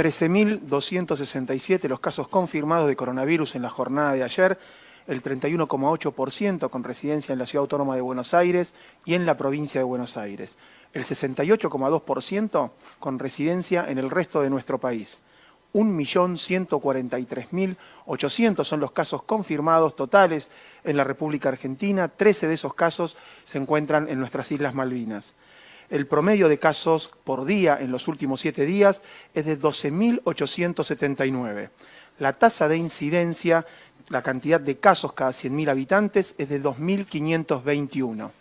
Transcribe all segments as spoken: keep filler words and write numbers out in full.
trece mil doscientos sesenta y siete los casos confirmados de coronavirus en la jornada de ayer, el treinta y uno coma ocho por ciento con residencia en la Ciudad Autónoma de Buenos Aires y en la provincia de Buenos Aires, el sesenta y ocho coma dos por ciento con residencia en el resto de nuestro país. un millón ciento cuarenta y tres mil ochocientos son los casos confirmados totales en la República Argentina, trece de esos casos se encuentran en nuestras Islas Malvinas. El promedio de casos por día en los últimos siete días es de doce mil ochocientos setenta y nueve. La tasa de incidencia, la cantidad de casos cada cien mil habitantes, es de dos mil quinientos veintiuno.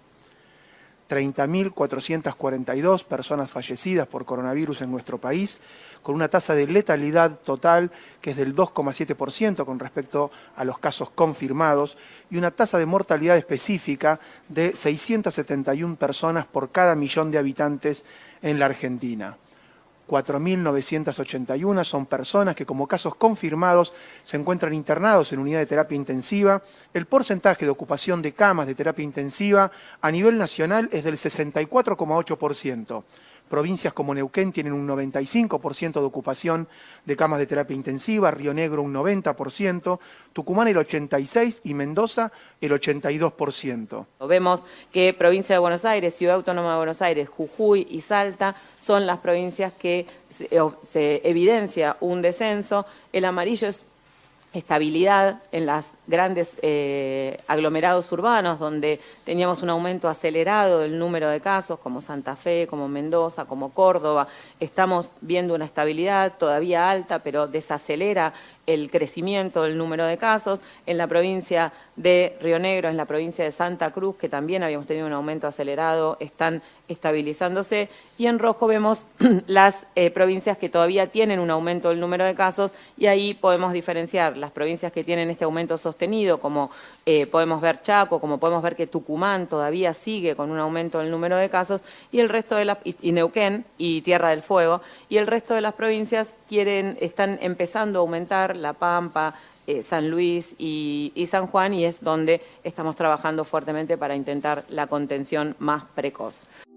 treinta mil cuatrocientas cuarenta y dos personas fallecidas por coronavirus en nuestro país, con una tasa de letalidad total que es del dos coma siete por ciento con respecto a los casos confirmados y una tasa de mortalidad específica de seiscientas setenta y una personas por cada millón de habitantes en la Argentina. cuatro mil novecientas ochenta y uno son personas que como casos confirmados se encuentran internados en unidad de terapia intensiva. El porcentaje de ocupación de camas de terapia intensiva a nivel nacional es del sesenta y cuatro coma ocho por ciento. Provincias como Neuquén tienen un noventa y cinco por ciento de ocupación de camas de terapia intensiva, Río Negro un noventa por ciento, Tucumán el ochenta y seis por ciento y Mendoza el ochenta y dos por ciento. Vemos que provincia de Buenos Aires, Ciudad Autónoma de Buenos Aires, Jujuy y Salta son las provincias que se, se evidencia un descenso. El amarillo es estabilidad en los grandes eh, aglomerados urbanos donde teníamos un aumento acelerado del número de casos, como Santa Fe, como Mendoza, como Córdoba. Estamos viendo una estabilidad todavía alta, pero desacelera el crecimiento del número de casos. En la provincia de Río Negro, en la provincia de Santa Cruz, que también habíamos tenido un aumento acelerado, están estabilizándose. Y en rojo vemos las eh, provincias que todavía tienen un aumento del número de casos y ahí podemos diferenciar las provincias que tienen este aumento sostenido, como eh, podemos ver Chaco, como podemos ver que Tucumán todavía sigue con un aumento del número de casos y el resto de las, y, y Neuquén y Tierra del Fuego, y el resto de las provincias quieren, están empezando a aumentar, La Pampa, eh, San Luis y, y San Juan, y es donde estamos trabajando fuertemente para intentar la contención más precoz.